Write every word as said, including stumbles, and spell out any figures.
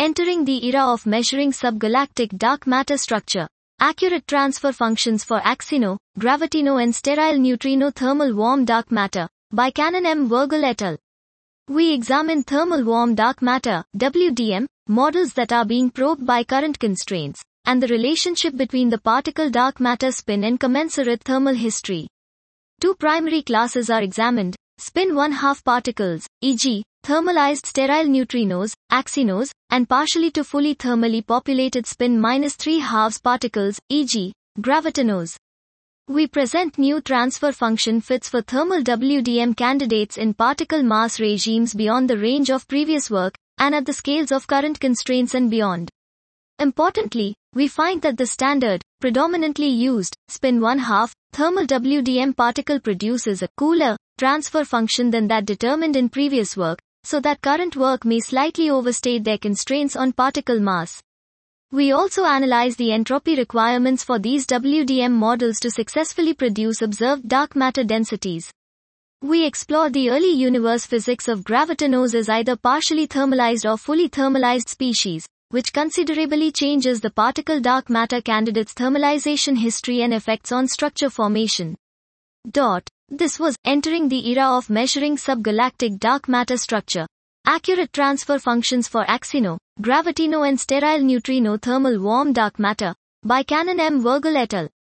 Entering the era of measuring subgalactic dark matter structure. Accurate transfer functions for axino, gravitino and sterile neutrino thermal warm dark matter, by Cannon M. Virgil et al. We examine thermal warm dark matter, W D M, models that are being probed by current constraints, and the relationship between the particle dark matter spin and commensurate thermal history. Two primary classes are examined, spin one-half particles, for example, thermalized sterile neutrinos, axinos, and partially to fully thermally populated spin minus three halves particles, for example, gravitinos. We present new transfer function fits for thermal W D M candidates in particle mass regimes beyond the range of previous work, and at the scales of current constraints and beyond. Importantly, we find that the standard, predominantly used, spin one-half, thermal W D M particle produces a cooler transfer function than that determined in previous work, so that current work may slightly overstate their constraints on particle mass. We also analyze the entropy requirements for these W D M models to successfully produce observed dark matter densities. We explore the early universe physics of gravitinos as either partially thermalized or fully thermalized species, which considerably changes the particle dark matter candidate's thermalization history and effects on structure formation. Dot. This was Entering the Era of Measuring Subgalactic Dark Matter Structure. Accurate transfer functions for axino, gravitino and sterile neutrino thermal warm dark matter, by Cannon M. Virgil et al.